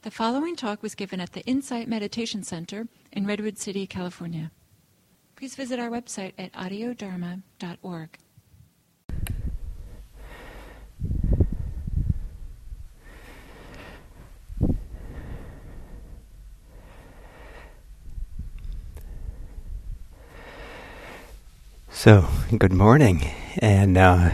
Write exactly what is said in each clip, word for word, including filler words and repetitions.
The following talk was given at the Insight Meditation Center in Redwood City, California. Please visit our website at audio dharma dot org. So, good morning, and uh,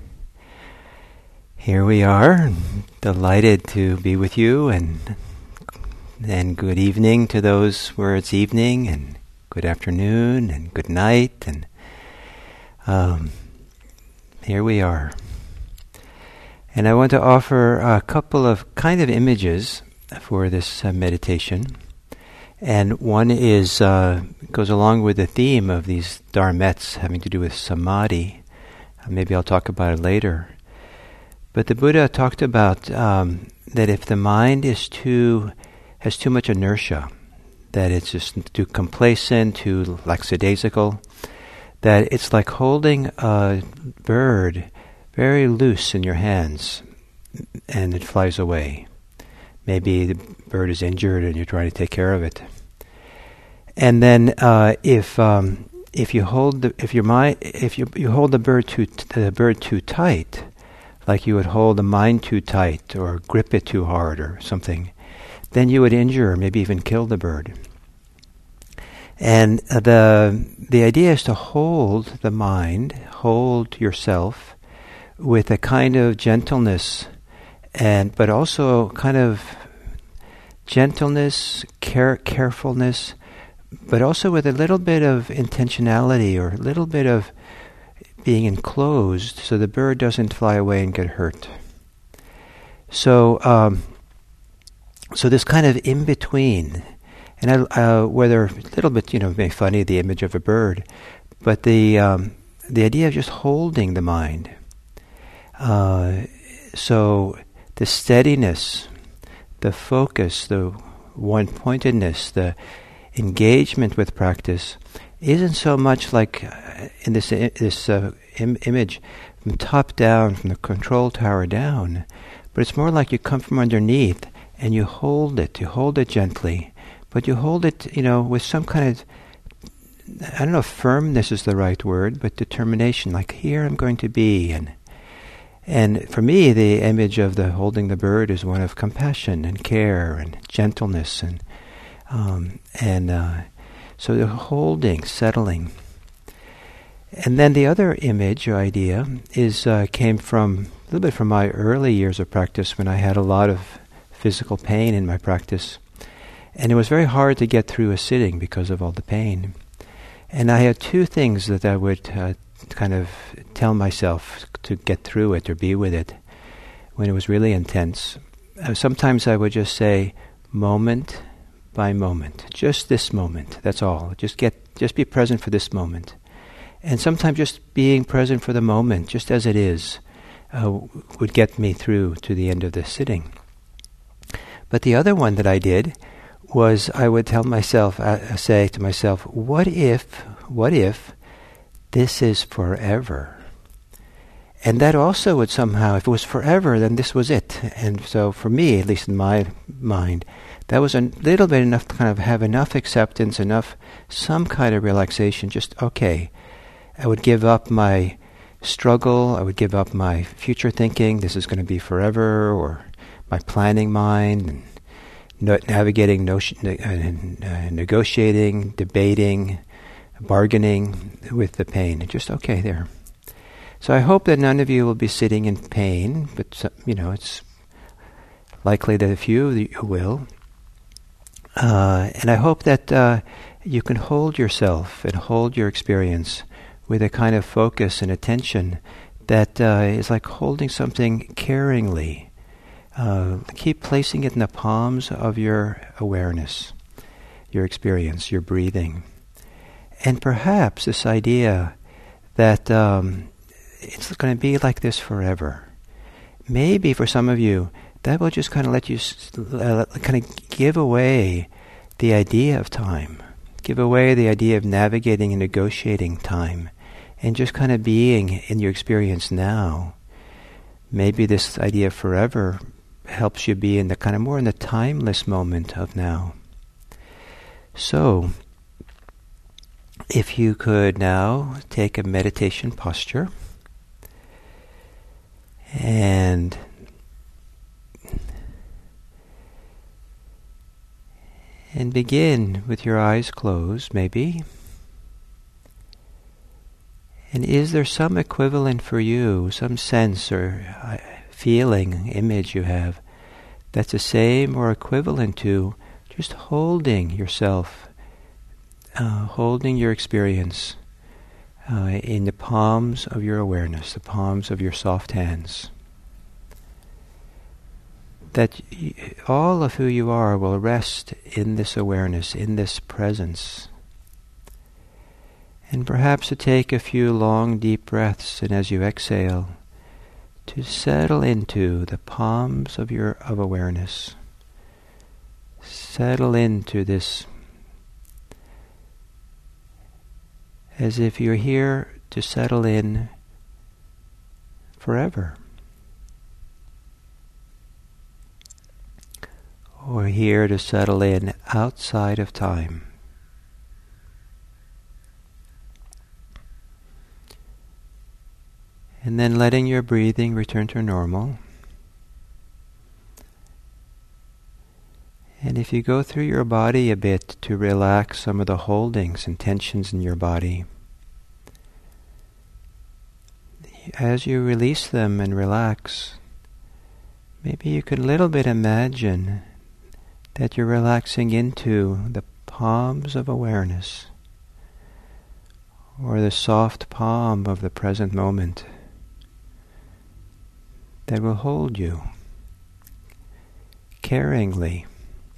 here we are, delighted to be with you, and and good evening to those where it's evening, and good afternoon, and good night, and um, here we are. And I want to offer a couple of kind of images for this uh, meditation. And one is uh, goes along with the theme of these dharmets having to do with samadhi. Uh, maybe I'll talk about it later. But the Buddha talked about um, that if the mind is too has too much inertia, that it's just too complacent, too lackadaisical, that it's like holding a bird very loose in your hands, and it flies away. Maybe the bird is injured and you're trying to take care of it. And then, uh, if um, if you hold the if your mind if you you hold the bird too t- the bird too tight, like you would hold the mind too tight or grip it too hard or something, then you would injure or maybe even kill the bird. And uh, the the idea is to hold the mind, hold yourself with a kind of gentleness, and but also kind of gentleness, care, carefulness, but also with a little bit of intentionality or a little bit of being enclosed so the bird doesn't fly away and get hurt. So, um, so this kind of in-between, and I, uh, whether a little bit, you know, maybe funny, the image of a bird, but the um, the idea of just holding the mind. Uh, so the steadiness, the focus, the one-pointedness, the engagement with practice isn't so much like uh, in this I- this uh, Im- image from top down, from the control tower down, but it's more like you come from underneath and you hold it, you hold it gently, but you hold it, you know, with some kind of, I don't know if firmness is the right word, but determination, like here I'm going to be. And And for me, the image of the holding the bird is one of compassion and care and gentleness, and um, and uh, so the holding, settling. And then the other image or idea is uh, came from a little bit from my early years of practice when I had a lot of physical pain in my practice, and it was very hard to get through a sitting because of all the pain. And I had two things that I would uh, kind of tell myself to get through it or be with it when it was really intense. Uh, sometimes I would just say, moment by moment, just this moment, that's all. Just get, just be present for this moment. And sometimes just being present for the moment, just as it is, uh, would get me through to the end of the sitting. But the other one that I did was I would tell myself, uh, say to myself, what if, what if this is forever? And that also would somehow, if it was forever, then this was it. And so for me, at least in my mind, that was a little bit enough to kind of have enough acceptance, enough, some kind of relaxation, just, okay, I would give up my struggle, I would give up my future thinking, this is going to be forever, or my planning mind, and no, navigating, notion, uh, uh, negotiating, debating, bargaining with the pain. And just, okay, there. So I hope that none of you will be sitting in pain, but, you know, it's likely that a few of you will. Uh, and I hope that uh, you can hold yourself and hold your experience with a kind of focus and attention that uh, is like holding something caringly. Uh, keep placing it in the palms of your awareness, your experience, your breathing. And perhaps this idea that um, it's going to be like this forever. Maybe for some of you, that will just kind of let you uh, kind of give away the idea of time, give away the idea of navigating and negotiating time, and just kind of being in your experience now. Maybe this idea of forever helps you be in the kind of more in the timeless moment of now. So, if you could now take a meditation posture and and begin with your eyes closed, maybe. And is there some equivalent for you, some sense or uh, feeling, image you have that's the same or equivalent to just holding yourself, uh, holding your experience uh, in the palms of your awareness, the palms of your soft hands? That y- all of who you are will rest in this awareness, in this presence. And perhaps to take a few long, deep breaths, and as you exhale, to settle into the palms of your of awareness. Settle into this as if you're here to settle in forever. Or here to settle in outside of time. And then letting your breathing return to normal. And if you go through your body a bit to relax some of the holdings and tensions in your body, as you release them and relax, maybe you could a little bit imagine that you're relaxing into the palms of awareness, or the soft palm of the present moment that will hold you caringly.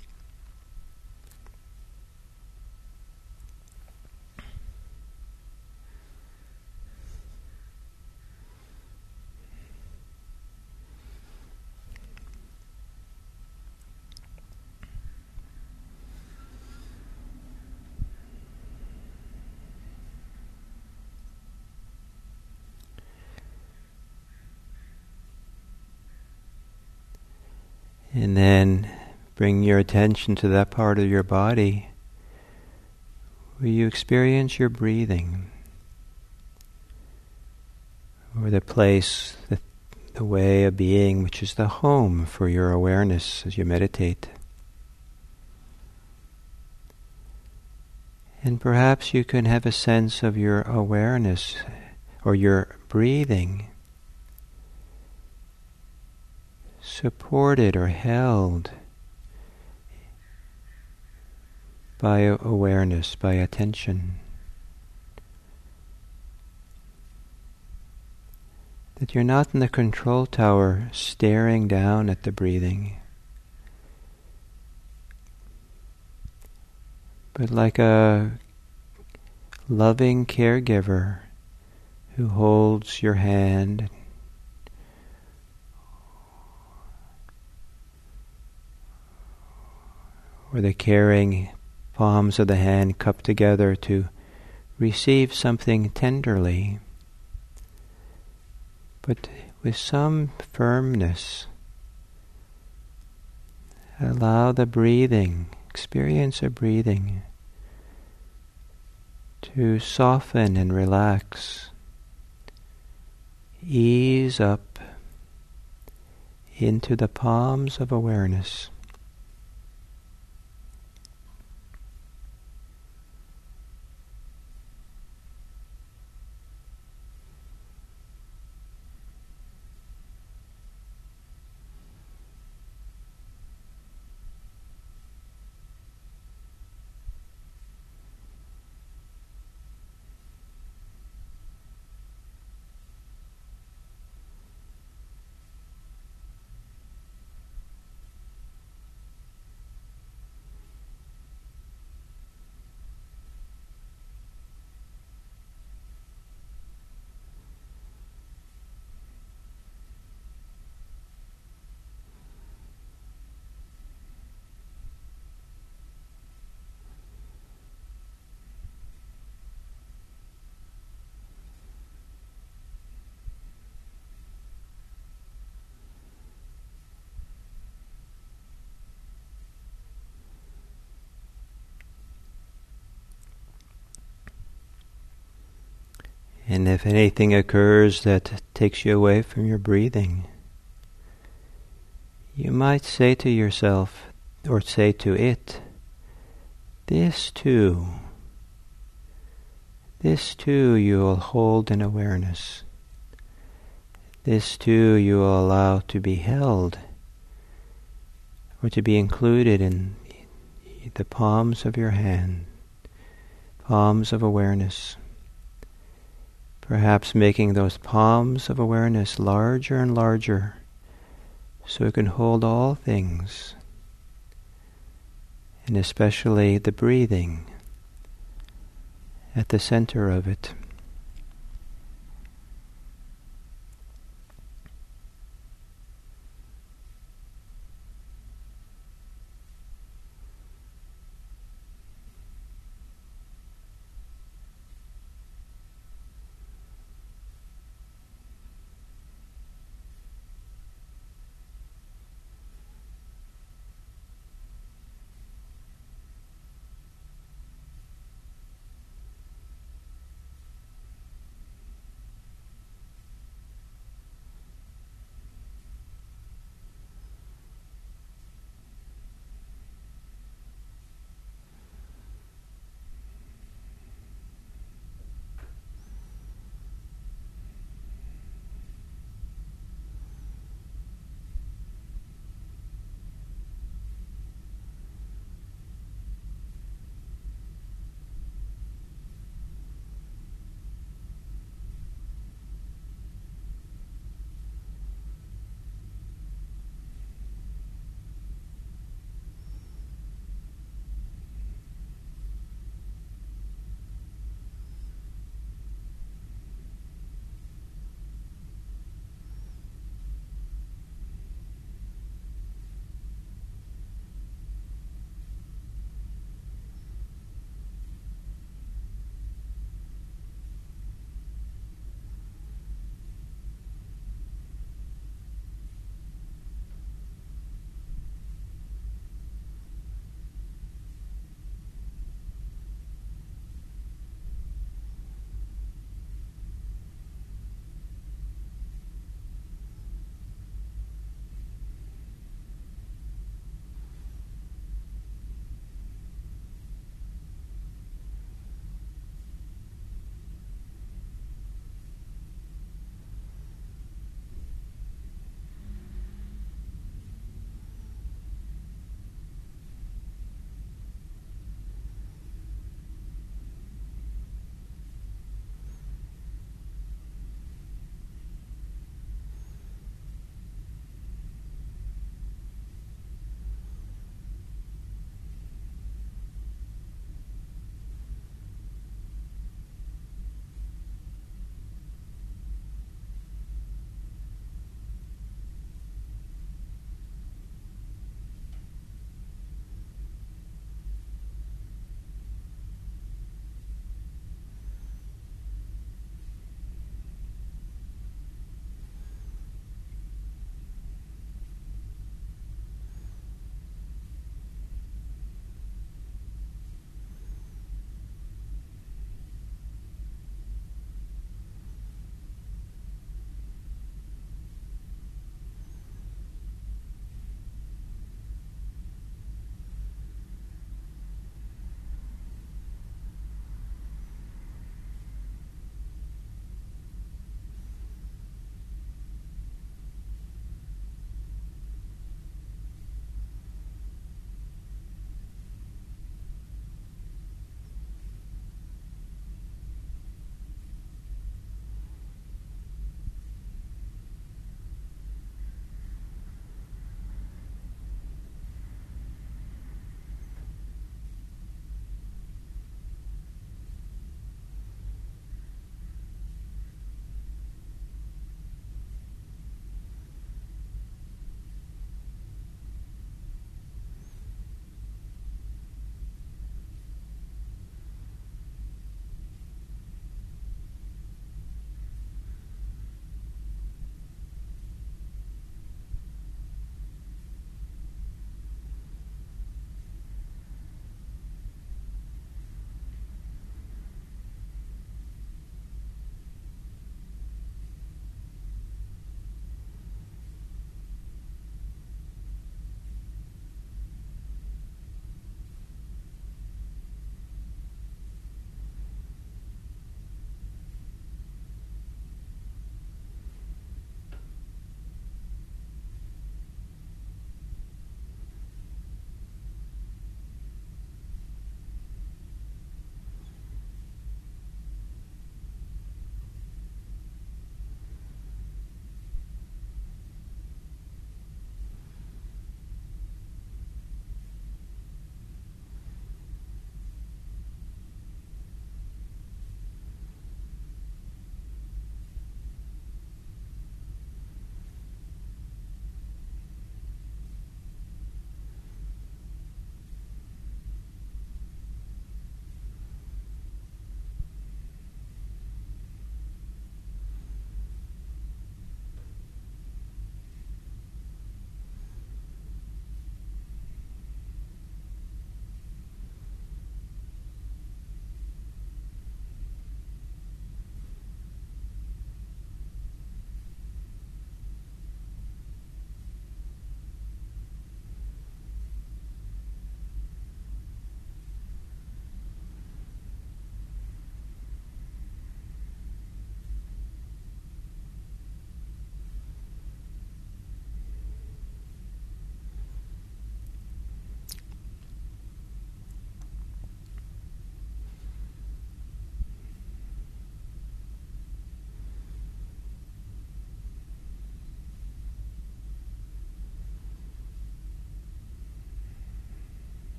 And then bring your attention to that part of your body where you experience your breathing, or the place, the, the way of being which is the home for your awareness as you meditate. And perhaps you can have a sense of your awareness or your breathing supported or held by awareness, by attention. That you're not in the control tower staring down at the breathing, but like a loving caregiver who holds your hand, or the caring palms of the hand cupped together to receive something tenderly, but with some firmness. Allow the breathing, experience of breathing, to soften and relax, ease up into the palms of awareness. And if anything occurs that takes you away from your breathing, you might say to yourself, or say to it, this too, this too you will hold in awareness. This too you will allow to be held, or to be included in the palms of your hand, palms of awareness. Perhaps making those palms of awareness larger and larger so it can hold all things, and especially the breathing at the center of it.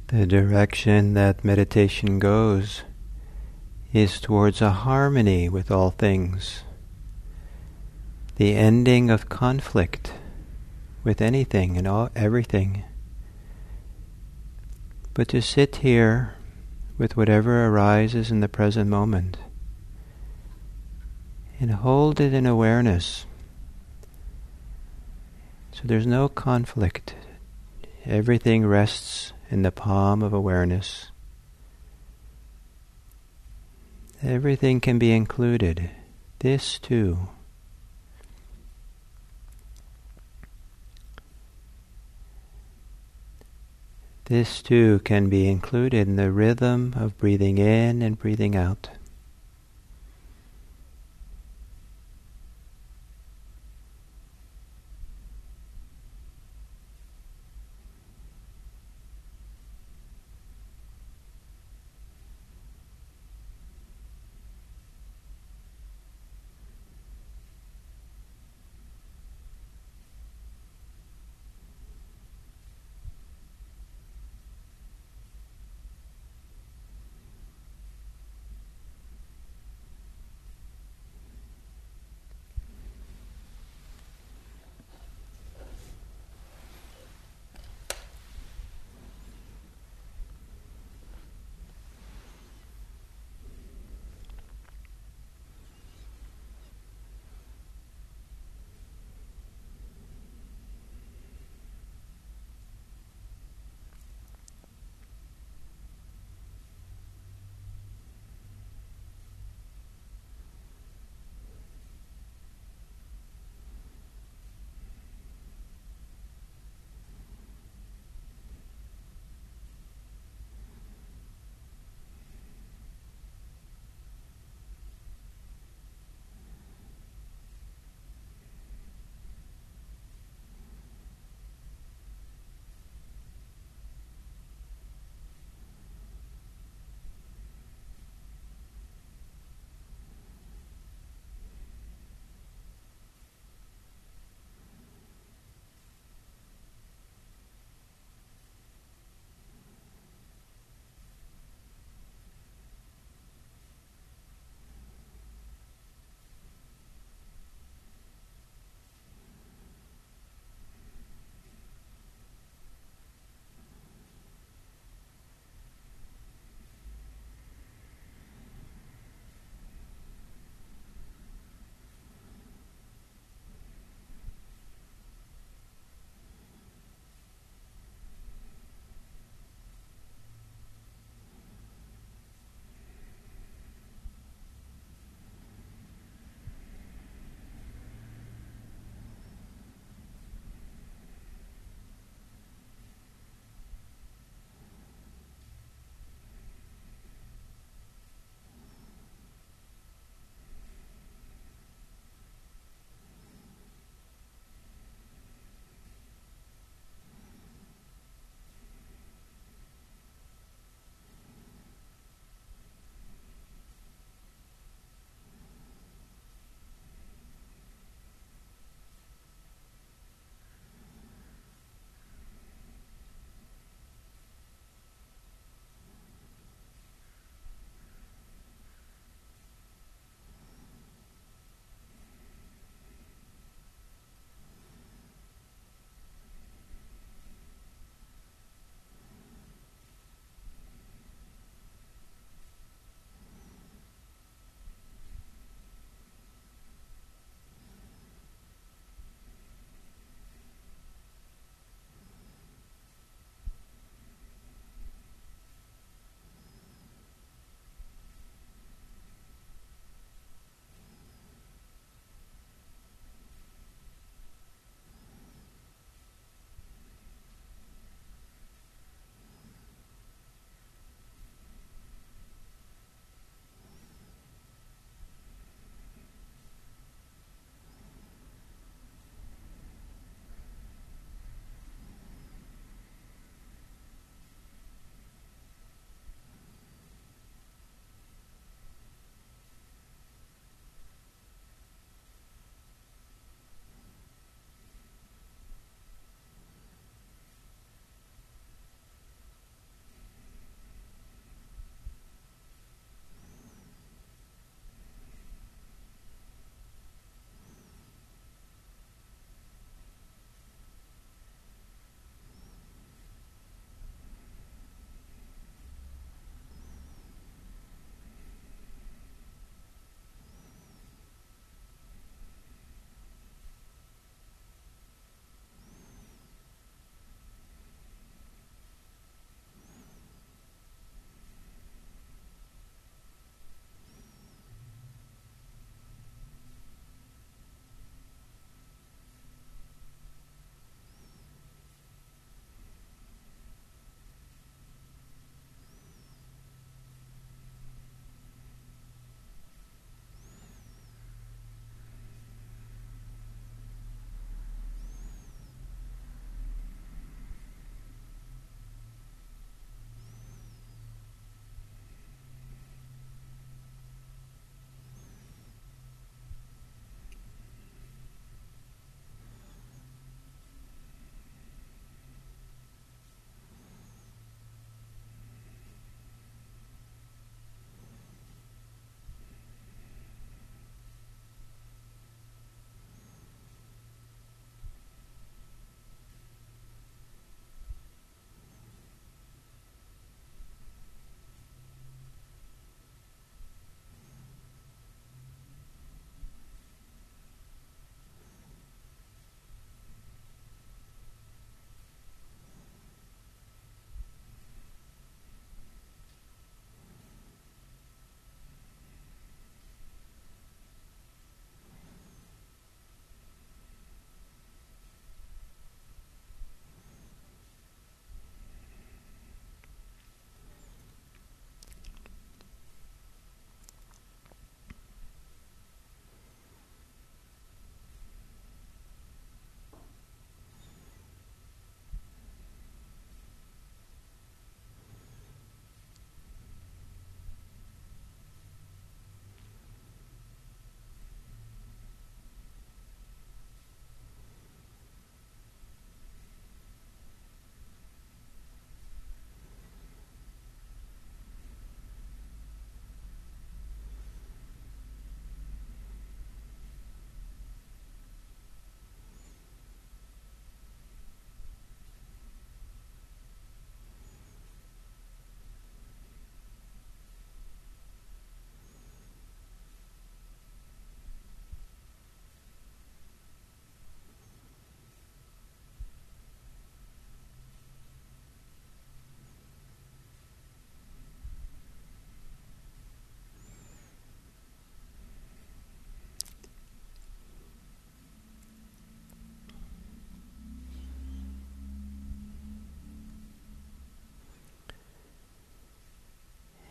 The direction that meditation goes is towards a harmony with all things, the ending of conflict with anything and all, everything. But to sit here with whatever arises in the present moment and hold it in awareness. So there's no conflict. Everything rests in the palm of awareness. Everything can be included. This too. This too can be included in the rhythm of breathing in and breathing out.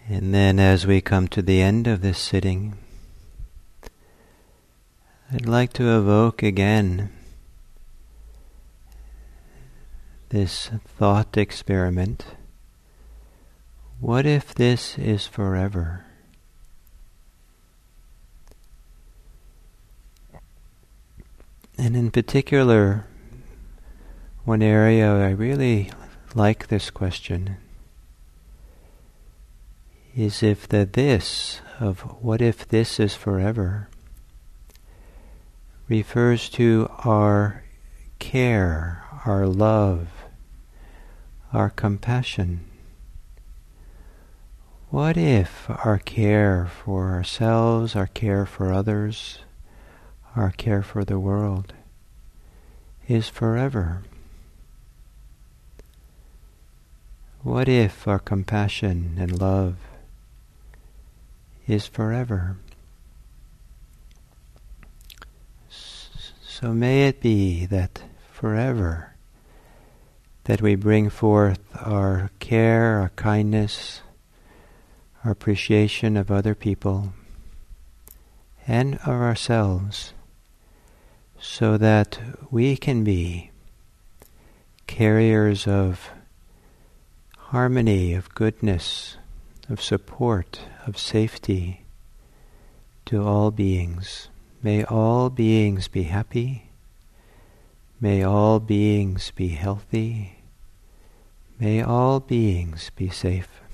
And then as we come to the end of this sitting, I'd like to evoke again this thought experiment. What if this is forever? And in particular, one area I really like this question is if the this of what if this is forever refers to our care, our love, our compassion. What if our care for ourselves, our care for others, our care for the world is forever? What if our compassion and love is forever? So may it be that forever that we bring forth our care, our kindness, our appreciation of other people and of ourselves, so that we can be carriers of harmony, of goodness, of support, of safety to all beings. May all beings be happy. May all beings be healthy. May all beings be safe.